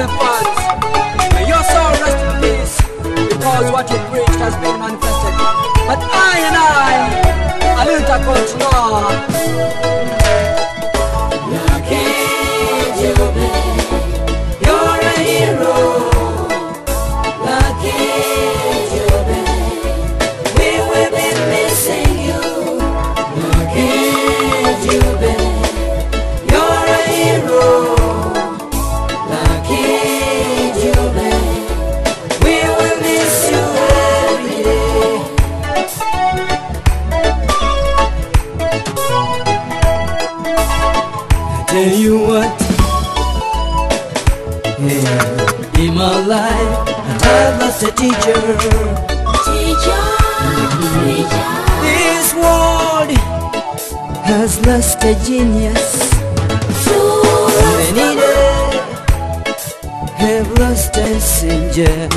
my fans. May your soul rest in peace, because what you preached has been manifested. But I little continue. You're a hero. Lucky Jube, we will be missing you. Lucky Jube, you're a hero. Lucky Jube, we will miss you every day. I tell you what, yeah, in my life I've lost a teacher. This world has lost a genius. Many days have lost a messenger.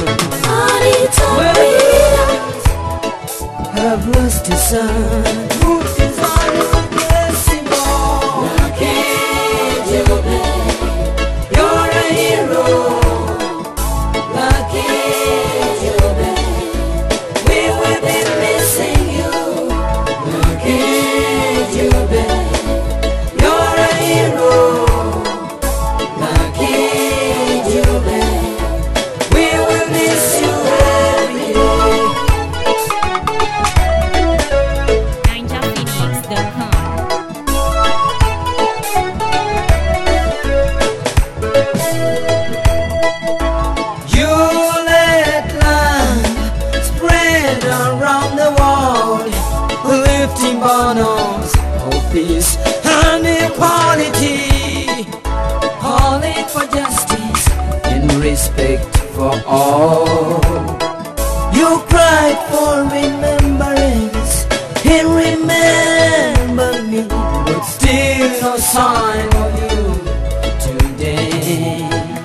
Have lost a son who is unreplaceable. You're a hero. Lucky Jube, we will be missing you. Lucky Jube, you're a hero. Lucky Jube, we will miss you every day. NinjaPhoenix.com. You let love spread around the world, lifting banners of peace and equality, calling for justice and respect for all. You cried for remembrance and remember me, but still no sign of you today.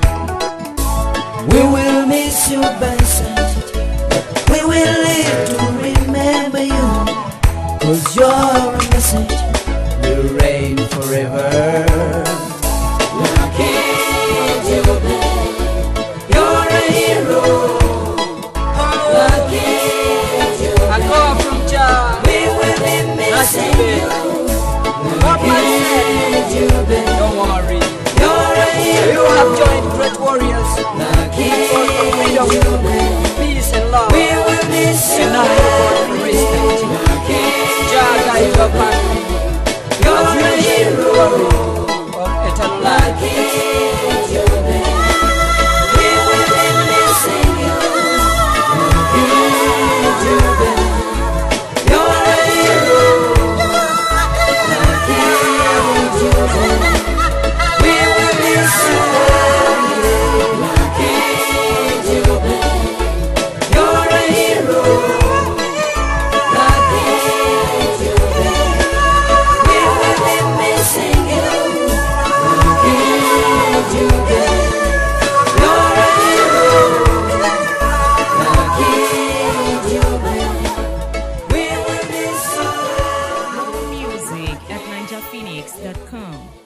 We will miss you, Vincent. We will live to remember you, 'cause your message will reign forever. Lucky Jube, you're a hero. Lucky Jube, I come from Jah, we will be missing you. Lucky Jube, don't worry. you're a hero. You have joined great warriors Lucky for freedom, Jube, peace and love. we will miss you. And I hope for respect. Jah guide your family You're a as you share the hero. glory of eternal life. Lucky Jube, we will be missing you. Lucky Jube, you're a hero. Lucky Jube, we will miss you every day. Lucky Jube, you're a hero. Lucky Jube, we will be missing you. Lucky Jube, you're a hero. Lucky Jube, we will miss you. Music at NinjaPhoenix.com.